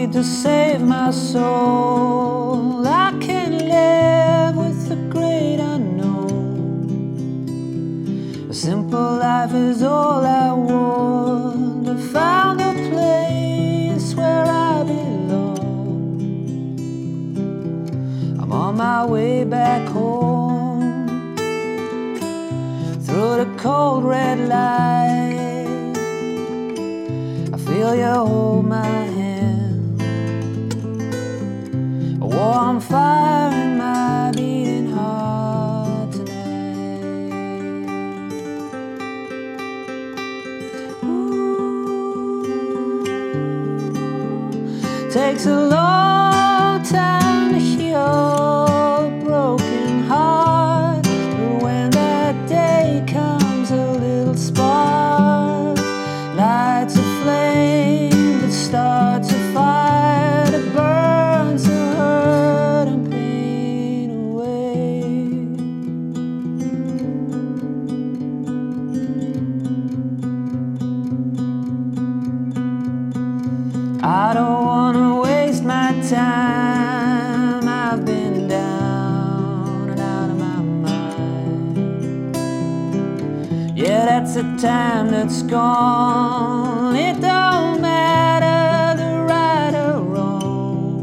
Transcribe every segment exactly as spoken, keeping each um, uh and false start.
need to save my soul. I can't live with the great unknown. A simple life is all I want. I found a place where I belong. I'm on my way back home, through the cold red light. I feel you hold my hand, a warm fire in my beating heart tonight. Ooh. Takes a long time to heal a broken heart, but when that day comes, a little spark lights a flame that starts a fire that burns the hurt and pain away. I don't wanna waste my time. I've been down and out of my mind. Yeah, that's a time that's gone. It don't matter the right or wrong.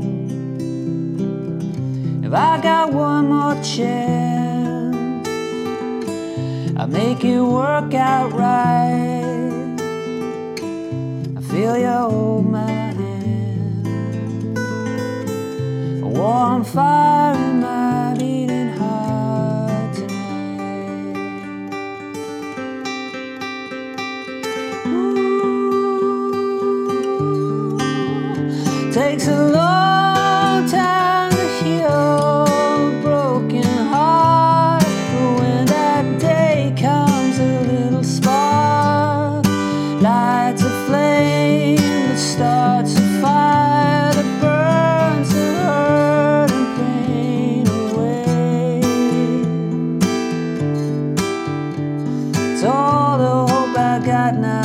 If I got one more chance, I'll make it work out right. I feel you hold my hand, a warm fire in my beating heart tonight. Ooh. Takes a long time to heal a broken heart, but when that day comes, a little spark lights a flame that starts a fire that burns the hurt and pain away. It's all the hope I got now.